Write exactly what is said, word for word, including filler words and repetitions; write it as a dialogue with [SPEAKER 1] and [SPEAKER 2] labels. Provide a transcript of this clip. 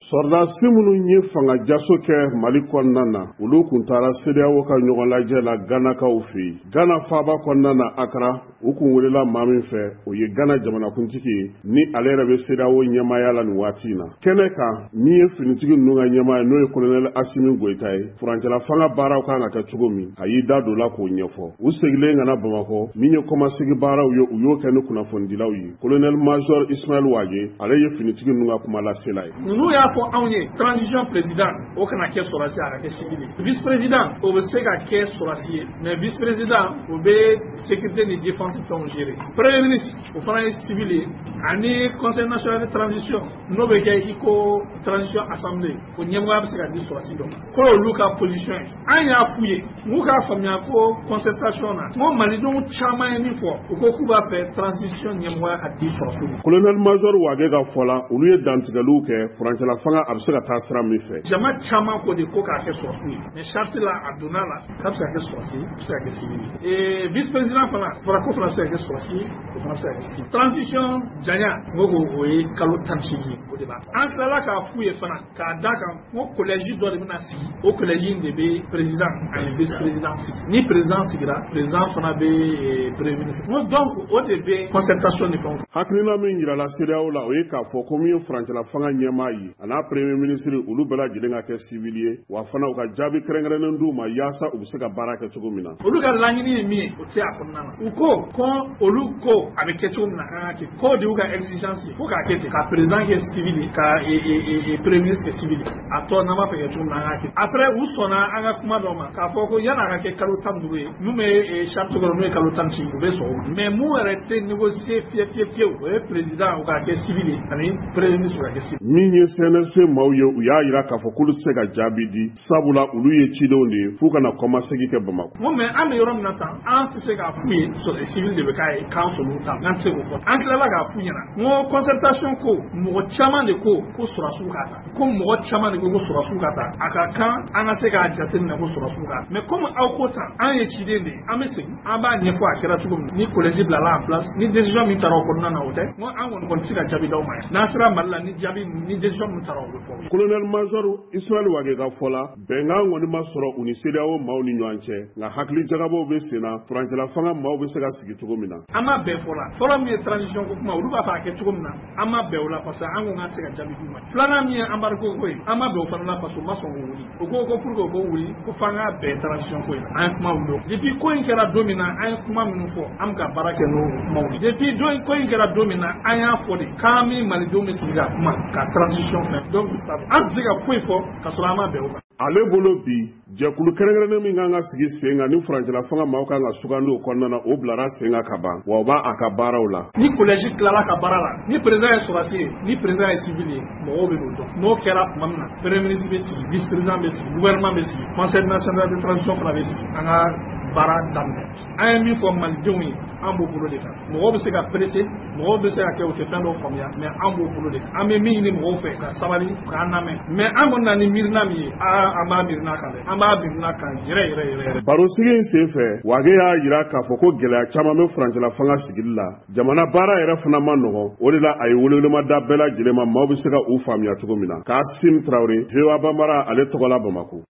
[SPEAKER 1] Sɔrɔdasi minnu ye fanga jaso kɛ Mali kɔnɔna na olu kun taara C D E A O ka ɲɔgɔn lajɛ la Ganakaw fɛ yen. Gana faaba kɔnɔna na Accra u kun welela maa min fɛ o ye Gana jamanakuntigi ye ni ale yɛrɛ bɛ C D E A O ɲɛmaaya la nin waati in na. Kɛnɛ kan min ye finitigi ninnu ka ɲɛmaa n'o ye Colonel Assimi Goïta ye furancɛla fanga baaraw kan ka kɛ cogo min a y'i da don la k'o ɲɛfɔ. U segilen ka na Bamakɔ min ye kɔmasegi baaraw ye u y'o kɛ ni kunnafonidilaw ye. Colonel Major Ismaël Wage ale ye finitigi ninnu ka kuma lasela ye.
[SPEAKER 2] Ninnu y'a fɔ anw ye transition président o kana kɛ sɔrɔdasi a ka kɛ civil ye. Vice président o bɛ se ka kɛ sɔrɔdasi ye mais vice président o bɛ sécurité ni défense fɛnw gérer. Premier ministre o fana ye civil ye ani conseil national de transition n'o bɛ kɛ i ko transition assemblée o ɲɛmɔgɔya bɛ se ka di sɔrɔdasi dɔ ma. Ko olu ka position ye an y'a f'u ye n'u k'a faamuya ko concertation na n ko malidenw caman ye min fɔ u ko k'u b'a fɛ transition ɲɛmɔgɔya ka di sɔrɔdasi ma.
[SPEAKER 1] Colonel Major Wage ka fɔ la olu ye dantigɛliw kɛ furancɛla fanga a bɛ se ka taa sira min fɛ.
[SPEAKER 2] Jama caman ko de ko k'a kɛ sɔrɔdasi ye mais charte la a donna la k'a bɛ se ka kɛ sɔrɔdasi a bɛ se ka kɛ civil ye. Et vice président fana fɔra ko fana bɛ se ka kɛ sɔrɔdasi o fana bɛ se ka kɛ civil. Transition janya n ko o ye kalo tan ni seegin o de b'a. An tilala k'a f'u ye fana k'a d'a kan n ko collège dɔ de bɛna sigi o collège in de bɛ président ani vice président sigi ni président sigira président fana bɛ premier ministre. N ko donc o de bɛ concertation ni fɛnw.
[SPEAKER 1] Hakilina min yirala C D E A O la o ye k'a fɔ ko min ye furancɛla fanga ɲɛmaa ye a n'a premier ministre olu bɛɛ lajɛlen ka kɛ civil ye wa fana u ka jaabi kɛrɛnkɛrɛnnen d'u ma yaasa u bɛ se ka baara kɛ cogo min na.
[SPEAKER 2] Olu ka laɲini ye min ye o tɛ a kɔnɔna na. U ko ko olu ko a bɛ kɛ cogo min na an ka kɛ ko de y'u ka exigence ye fo k'a kɛ ten ka président kɛ civil ye ka premier ministre kɛ civil ye a tɔ n'an b'a fɛ kɛ cogo min na an ka kɛ. Après u sɔnna an ka kuma dɔ ma k'a fɔ ko yan'a ka kɛ kalo tan ni duuru ye mun bɛ charte kɔnɔ n'o ye kalo tan ni seegin u bɛ sɔn o ma mais mun yɛrɛ tɛ négocier fiye fiye fiyewu o ye président o ka kɛ civil ye ani premier ministre o ka kɛ civil.
[SPEAKER 1] Min ye C N S P maaw ye u y'a jira k'a fɔ k'olu tɛ se ka jaabi di sabula olu ye cidenw de ye f'u kana kɔmasegi kɛ Bamakɔ.
[SPEAKER 2] N ko mais an bɛ yɔrɔ min na tan an tɛ se k'a f'u ye sɔrɔ civil de bɛ k'a ye k'an sɔrɔ ta n'an tɛ se k'o fɔ. An tilala k'a f'u ɲɛna n ko concertation ko mɔgɔ caman de ko ko sɔrɔdasiw k'a ta ko mɔgɔ caman de ko ko sɔrɔdasiw k'a ta a ka kan an ka se k'a jateminɛ ko sɔrɔdasiw k'a ta mais comme aw ko tan an ye ciden de ye an bɛ segin an b'a ɲɛfɔ a kɛra cogo min ni collège bilala en place ni décision min taara o kɔnɔna na o tɛ n ko an kɔni kɔni tɛ se ka jaabi d'aw ma yan n'an sera Mali la ni jaabi ni décision min taara o bɛ fɔ.
[SPEAKER 1] Colonel Major Ismaël Wage ka fɔ la bɛnkan kɔni ma sɔrɔ u ni C D E A O maaw ni ɲɔgɔn cɛ nka hakili jagabaw bɛ sen na furancɛla fanga maaw bɛ se ka sigi cogo min na.
[SPEAKER 2] An ma bɛn fɔ la fɔlɔ min ye transition ko kuma olu b'a fɛ a kɛ cogo min na an ma bɛn o la parce que an ko k'an tɛ se ka jaabi d'u ma. Filanan min ye embargo ko ye an ma bɛn o fana la parce que u ma sɔn k'o wuli o ko ko pour que o k'o wuli ko f'an ka bɛn transition ko in na an ye kuma wuli depuis ko in kɛra don min na an ye kuma minnu fɔ an bɛ ka baara kɛ n'o kumaw ye depuis don ko in kɛra don min na an y'a fɔ de k'an bɛ malidenw bɛ sigi ka kuma ka transition fɛ donc an tɛ se ka foyi fɔ ka sɔrɔ an ma bɛn o kan.
[SPEAKER 1] Ale bolo bi jɛkulu kɛrɛnkɛrɛnnen min kan ka sigi sen kan ni furancɛla fanga maaw kan ka sugandi o kɔnɔna na o bilara sen kan ka ban wa o b'a a ka baaraw la.
[SPEAKER 2] Ni collège tilala ka baara la ni président ye sɔrɔdasi ye ni président ye civil ye mɔgɔw bɛ n'o dɔn n'o kɛra tuma min na premier ministre bɛ sigi vice président bɛ sigi gouvernement bɛ sigi conseil national de transition fana bɛ sigi an ka baara daminɛ. An ye min fɔ malidenw ye an b'o bolo de kan mɔgɔw bɛ se ka pressé mɔgɔw bɛ se ka kɛ u tɛ fɛn dɔw faamuya mais an b'o bolo de kan an bɛ min ɲini mɔgɔw fɛ ka sabali k'an lamɛn mais an kɔni na ni miirina min ye aa an b'a miirina kan dɛ an b'a miirina kan yɛrɛ yɛrɛ yɛrɛ yɛrɛ.
[SPEAKER 1] Barosigi in sen fɛ Wage y'a jira k'a fɔ ko gɛlɛya caman bɛ furancɛla fanga sigili la jamana baara yɛrɛ fana ma nɔgɔn o de la a ye welewelemada bɛɛ lajɛlen ma maaw bɛ se ka u faamuya cogo min na. Kasim Traoré V O A Banbara ale tɔgɔ la Bamakɔ.